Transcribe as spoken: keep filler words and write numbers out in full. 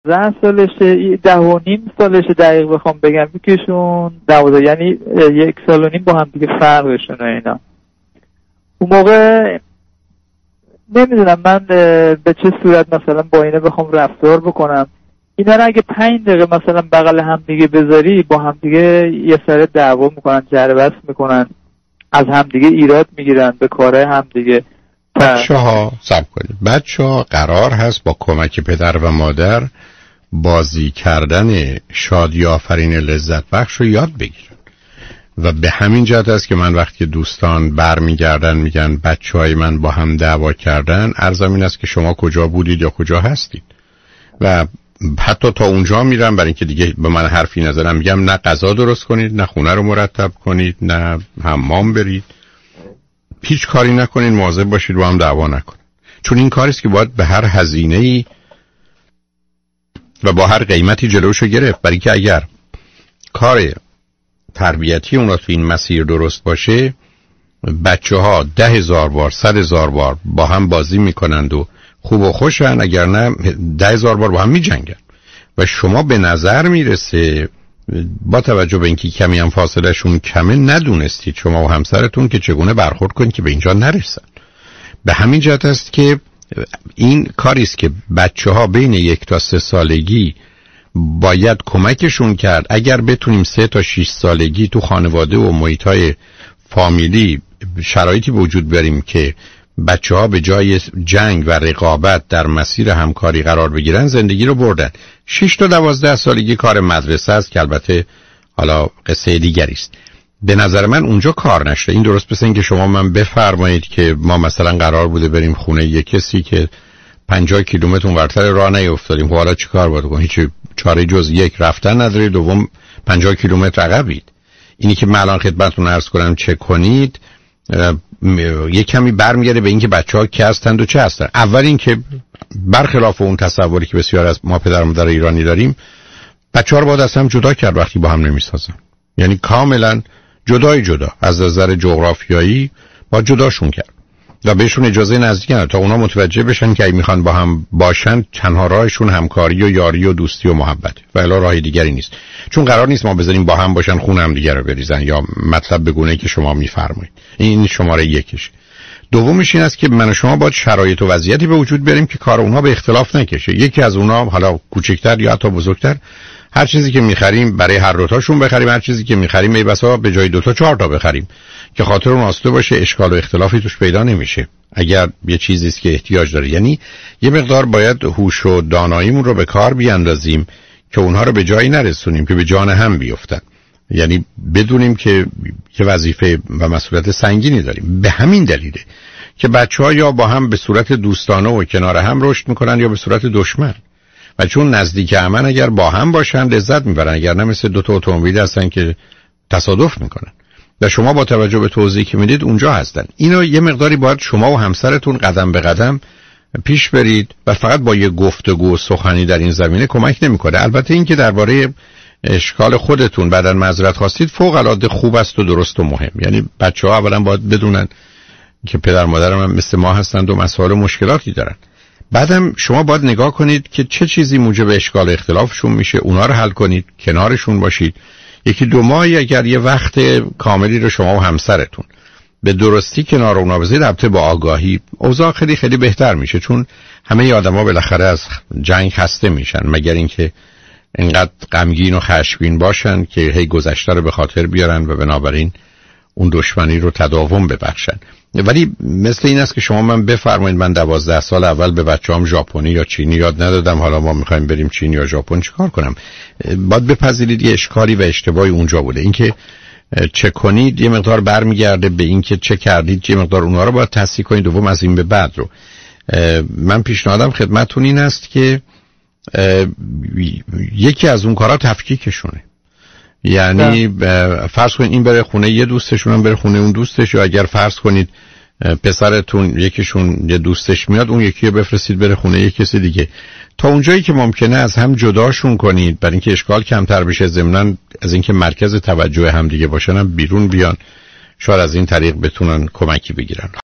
ده سالشه، ده و نیم سالشه دقیق بخوام بگم، یکیشون دوازده، یعنی یک سال و نیم با هم دیگه فرقشون و اینا. اون موقع نمیدونم من به چه صورت مثلا با اینه بخوام رفتار بکنم. اینا رو اگه پنج دقیقه مثلا بغل هم دیگه بذاری با هم دیگه یه سر دعوا میکنن، جر بحث میکنن، از هم دیگه ایراد میگیرن به کارهای هم دیگه. بچه ها صبر کنید، بچه ها قرار هست با کمک پدر و مادر بازی کردن شادی آفرین لذت بخش رو یاد بگیرن و به همین جهت است که من وقتی دوستان برمیگردن میگن بچه های من با هم دعوا کردن، عرضم این است که شما کجا بودید یا کجا هستید و حتی تا اونجا میرم برای اینکه دیگه به من حرفی نزنم، میگم نه غذا درست کنید، نه خونه رو مرتب کنید، نه حمام برید، هیچ کاری نکنید، مواظب باشید با هم دعوا نکنید، چون این کاری است که باید به هر هزینه‌ای و با هر قیمتی جلوشو گرفت. برای که اگر کار تربیتی اونا تو این مسیر درست باشه، بچه ها ده هزار بار صد هزار بار با هم بازی میکنند و خوب و خوشن، اگر نه ده هزار بار با هم میجنگن و شما به نظر میرسه با توجه به اینکه کمی هم فاصله شون کمه ندونستید شما و همسرتون که چگونه برخورد کنید که به اینجا نرسن. به همین جهت است که این کاری است که بچه ها بین یک تا سه سالگی باید کمکشون کرد. اگر بتونیم سه تا شش سالگی تو خانواده و محیط‌های فامیلی شرایطی وجود بریم که بچه ها به جای جنگ و رقابت در مسیر همکاری قرار بگیرن، زندگی رو بردن. شش تا دوازده سالگی کار مدرسه است که البته حالا قصه دیگری است. به نظر من اونجا کار نشده. این درست مثل این که شما من بفرمایید که ما مثلا قرار بوده بریم خونه یک کسی که پنجاه کیلومتر اونورتر راه نیفتادیم، خب حالا چیکار باید کنیم؟ هیچ چاره جز یک رفتن نداری، دوم پنجاه کیلومتر عقبید. اینی که من الان خدمتتون عرض کنم چه کنید یک کمی برمیگرده به اینکه بچه‌ها کی هستند و چه هستند. اول اینکه برخلاف اون تصوری که بسیار از ما پدر و مادر ایرانی داریم، بچه‌ها رو باید از هم جدا کرد وقتی با هم نمی‌سازن. یعنی کاملا جدای جدا از نظر جغرافیایی با جداشون کرد و بهشون اجازه نزدیک نداد تا اونا متوجه بشن که اگه میخوان با هم باشن تنها راهشون همکاری و یاری و دوستی و محبت و الا راه دیگری نیست. چون قرار نیست ما بذاریم با هم باشن خون هم دیگه رو بریزن یا مطلب به گونه‌ای که شما میفرمایید. این شماره یکش. دومش این است که من و شما باید شرایط و وضعیتی به وجود بیاریم که کار اونها به اختلاف نکشه. یکی از اونها حالا کوچکتر یا حتی بزرگتر، هر چیزی که می‌خریم برای هر دو تاشون بخریم، هر چیزی که می‌خریم ای بسا به جای دو تا چهار تا بخریم که خاطر اون آسوده باشه، اشکال و اختلافی توش پیدا نمیشه اگر یه چیزی است که احتیاج داره. یعنی یه مقدار باید هوش و داناییمون رو به کار بیاندازیم که اونها رو به جایی نرسونیم که به جان هم بیفتن. یعنی بدونیم که یه وظیفه و مسئولیت سنگینی داریم. به همین دلیله که بچه‌ها یا با هم به صورت دوستانه و کنار هم رشد میکنن یا به صورت دشمن. و چون نزدیک همن اگر با هم باشن لذت میبرن، اگر نه مثل دو تا اتومبیل هستن که تصادف میکنن. و شما با توجه به توضیحی که میدید اونجا هستن. اینو یه مقداری باید شما و همسرتون قدم به قدم پیش برید و فقط با یه گفتگو و سخنی در این زمینه کمک نمیکنه. البته این که درباره اشکال خودتون بعداً معذرت خواستید فوق العاده خوب است و درست و مهم. یعنی بچه‌ها اولا باید بدونن که پدر مادر هم مثل ما هستند و مسائل و مشکلاتی دارن. بعدم شما باید نگاه کنید که چه چیزی موجب اشکال و اختلافشون میشه، اونا رو حل کنید، کنارشون باشید. یکی دو ماهی اگر یه وقت کاملی رو شما و همسرتون به درستی کنار اونا بذارید، البته با آگاهی، اوضاع خیلی خیلی بهتر میشه. چون همه آدما بالاخره از جنگ خسته میشن، مگر اینکه اینقدر غمگین و خشمگین باشن که هی گذشته رو به خاطر بیارن و بنابراین اون دشمنی رو تداوم ببخشن. ولی مثل این است که شما من بفرمایید من دوازده سال اول به بچه‌ام ژاپنی یا چینی یاد ندادم، حالا ما می‌خوایم بریم چین یا ژاپن، چیکار کنم؟ باید بپذیرید یه اشکالی و اشتباهی اونجا بوده. اینکه چه کنید یه مقدار برمیگرده به اینکه چه کردید، یه مقدار اونها رو باید تصحیح کنید. دوم از این به بعد رو من پیشنهادم خدمتتون این است که یکی از اون کارا تفکیکشونه. یعنی فرض کنید این بره خونه یه دوستشون، هم بره خونه اون دوستش، یا اگر فرض کنید پسرتون یکیشون یه دوستش میاد اون یکی رو بفرستید بره خونه یک کسی دیگه، تا اونجایی که ممکنه از هم جداشون کنید برای اینکه اشکال کمتر بشه، ضمناً از اینکه مرکز توجه هم دیگه باشن هم بیرون بیان، شاید از این طریق بتونن کمکی بگیرن.